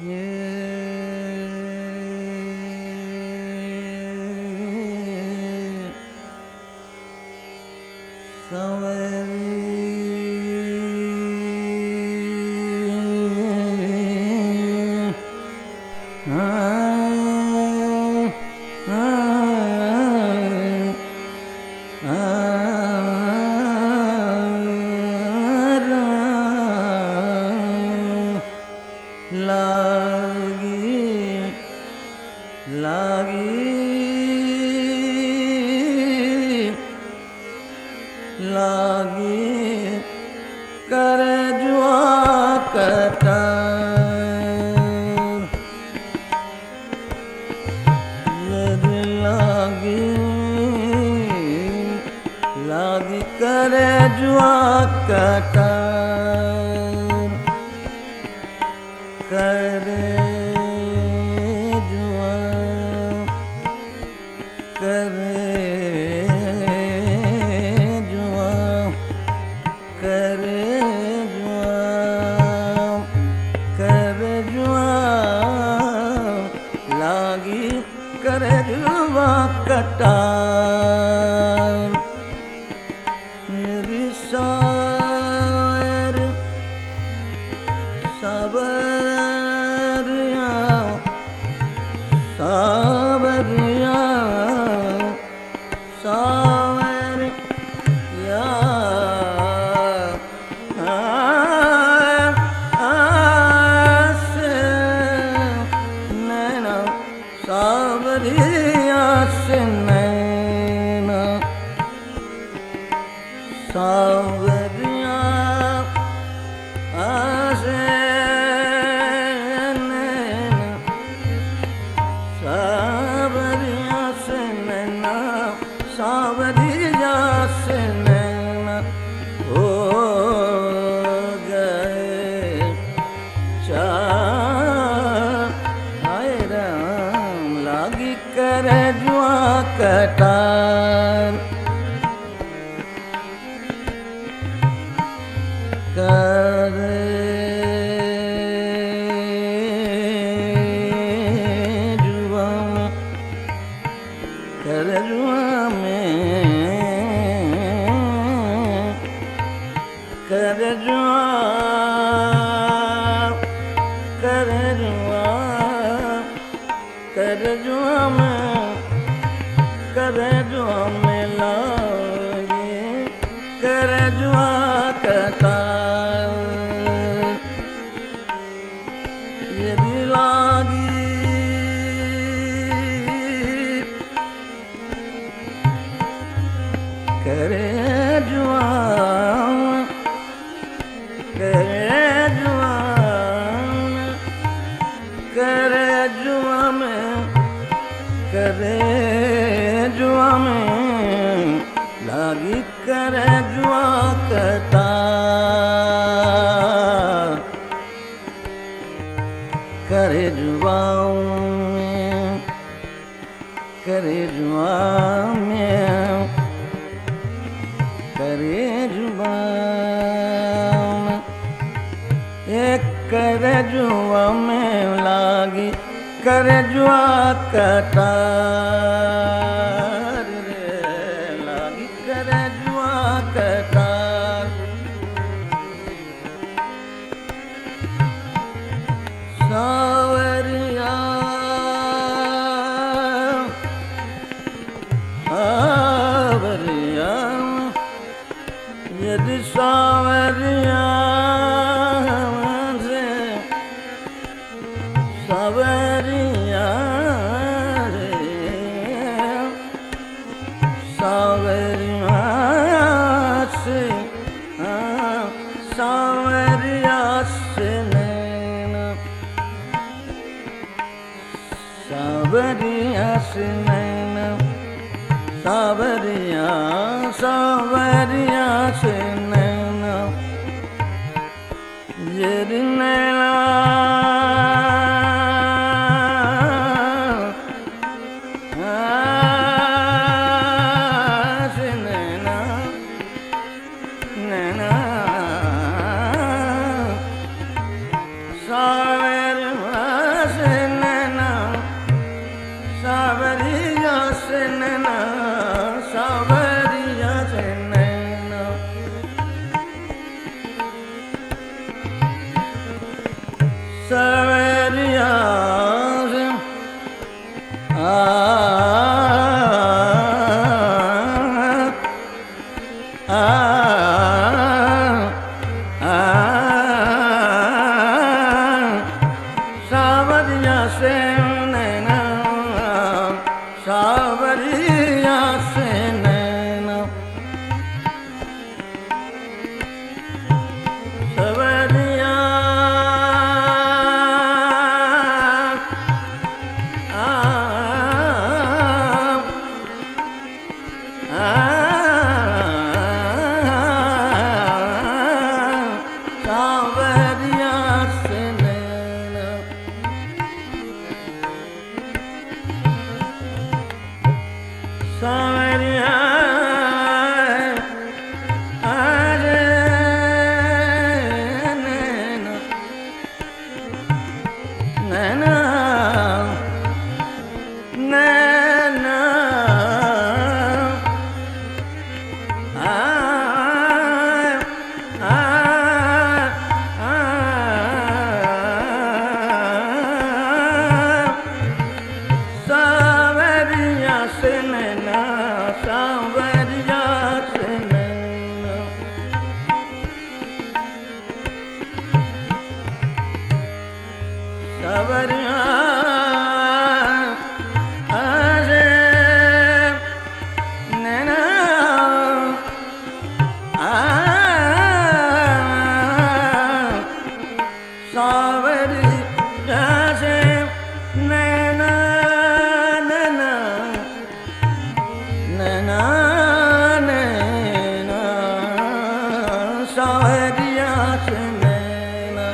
लागी कर जुआ कटार यदि लागी कर जुआ कटार करे जुआ करे करे जुआ कटार मेरी सावरिया सावरिया सावरिया सावरिया से नैना सावरिया से नैना सावरिया से नैना सावरिया से नैना हो गए करे जुआ कटार करे जुआ में करे जुआ करे जुआ करे जुआ में करे जुआ में लागे करे जुआ कटार यदि लागी करे जुआ करे जुआ करे जुआ में करे जुआ में लागी करे जुआ कटार करे जुआ में करे जुआ में करे जुआ में एक करे जुआ में लागी करे जुआ कटार रे लागी करे जुआ कटार सावरिया सावरिया यदि सावरिया सावरिया सावरिया से सावरिया से नैना सावरिया से नैना सावरिया सावरिया से नैना यदि नैना सावरिया सावरिया से नैना, सावरिया से नैना, सावरिया सावरिया से नैना, सावरिया अरे नैना, नैना, नैना, सावरिया से नैना, सावरिया से नैना, सावरिया अरे नैना, सावरिया से नैना, नैना, नैना, नैना, सावरिया से नैना,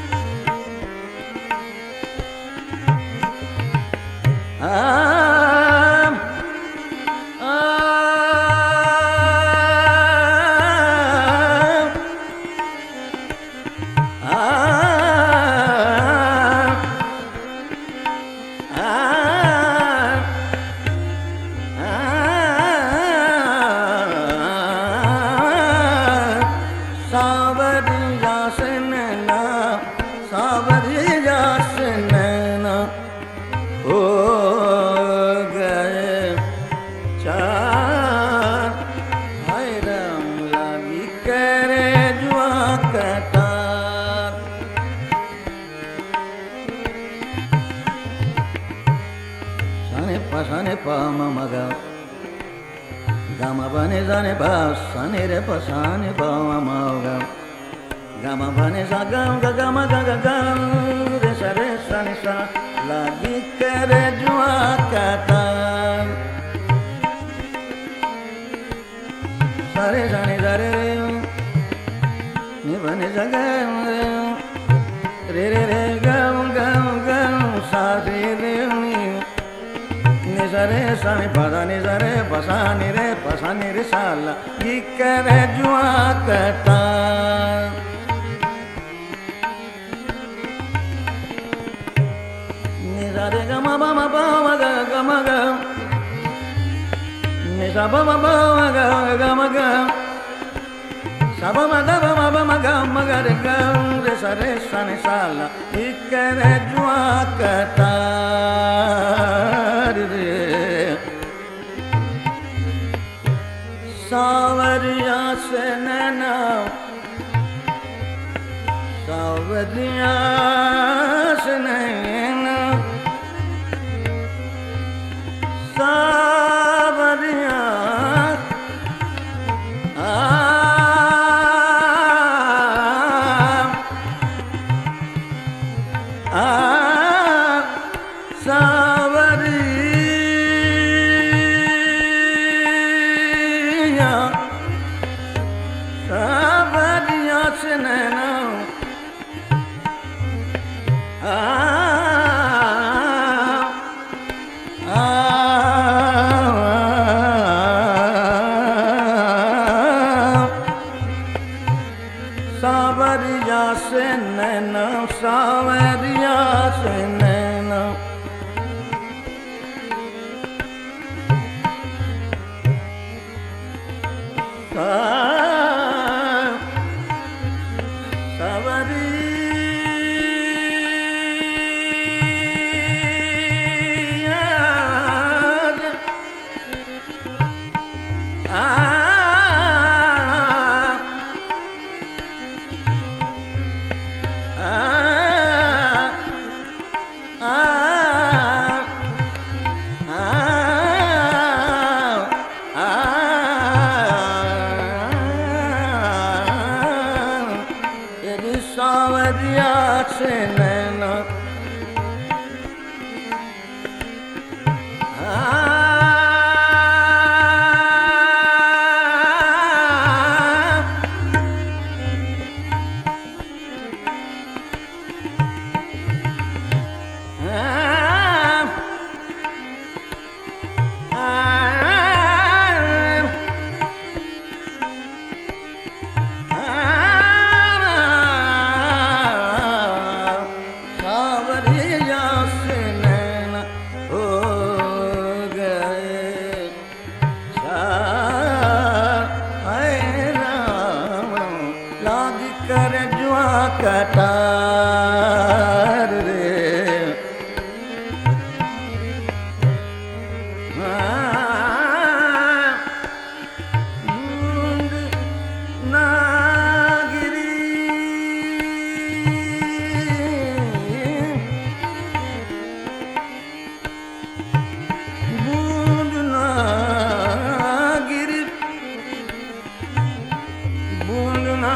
सावरिया से नैना, सावरिया से नैना हो गए चार, हाय राम लागी करे जुआ कतार, साने पा म ग गम बने जाने बा साने रे प साने पा म ग गम बने सा गम ग गम ग ग ग रे सा रे साने सा लागी करे जुआ कतार, सारे जाने जारे रे नि बने सा गम रे रे रे गम गम गम सा रे रे नि सा रे सा नि पा दा नि सा रे प सा नि रे सा लागी करे जुआ कतार, रे ग म ब म ब म ग ग म ग नि सा ब म ब म ग ग म ग सा ब म द ब म ब म ग म ग रे ग रे सा नि सा ला करे जुआ कतार रे, सावरिया से नैना, सावरिया से नैना, सावरिया सावरिया, सावरिया से नैना, सावरिया से नैना, सावरिया से नैना, सावरिया दिया से नैना कटार रे बूंद ना गिरी बूंद ना गिरी बूंद ना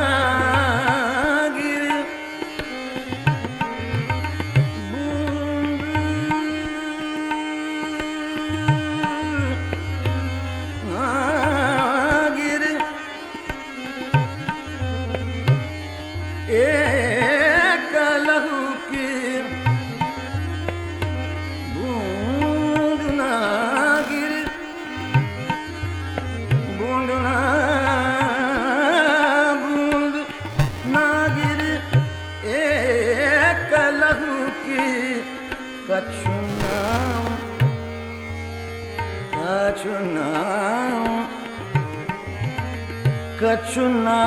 एक लहू की बूंद ना गिरी बूंद ना गिरी एक लहू की कछु नाम कछु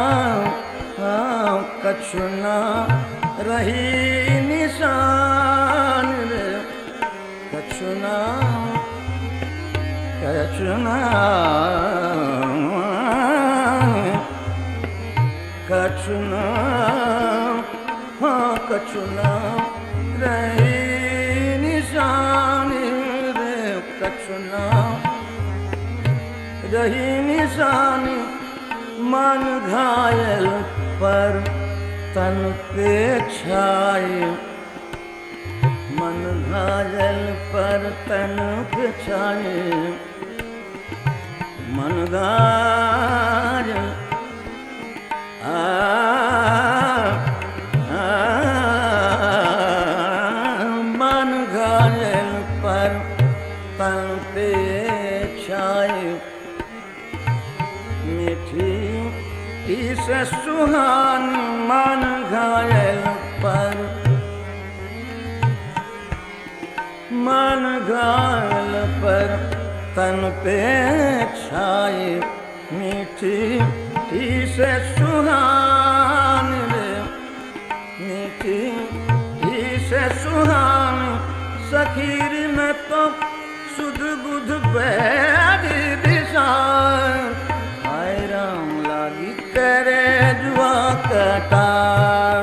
ना रही निशान रे कछु ना रही निशान रे कछु ना रही निशान मन घायल पर तन पे छाए मन घायल पर तन पे छाए मन घायल मन घायल पर तन पे छाए मीठी इस सुहान मन घायल पर तन पे छाए मीठी से सुहान रे मीठी से सुहान सखीर में तो सुध बुध बैठी दिशा हाय राम लागी करे जुआ कटार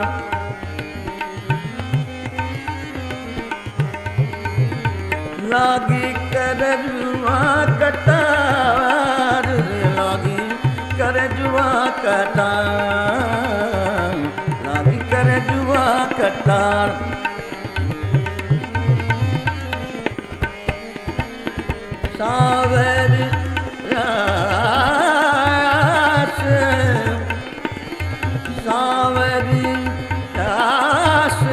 लागी करे जुआ कटार लागी करे जुआ कटार लागी करे जुआ कटार सावर सावरी दास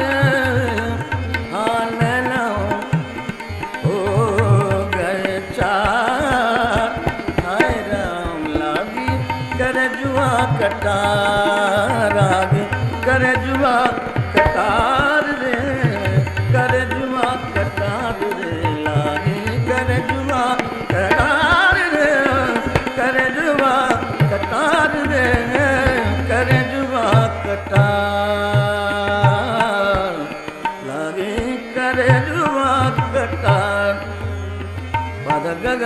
कटार आगे करे जुआ कटार रे करे जुआ कटार रे लागे करे जुआ कटार रे करे जुआ कटार रे करे जुआ कटार लागे करे जुआ कटार पद गग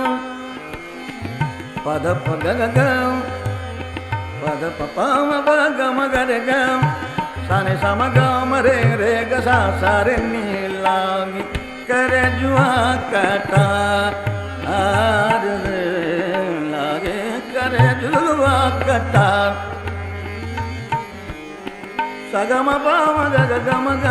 पद पग पद पपा मग मगर गम साने सम गम रे रे ग सा सारे नी लागी करे जुआ कटार रे लागे करे जुआ कटार सगम पाम ग गम ग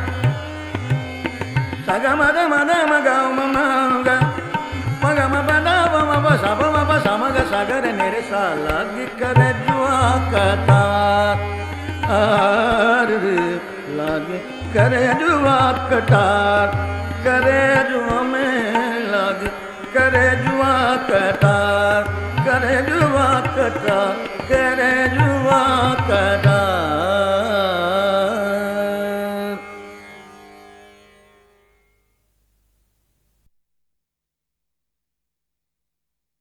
सगम द मद म ग म ग मगम बदा म ब स ब म ब स म ग सागर मेरे सा लाग करे जुआ कता आर लाग करे जुआ कटार करे जुआ में लाग करे जुआ कटार करे जुआ कटार करे जुआ कटार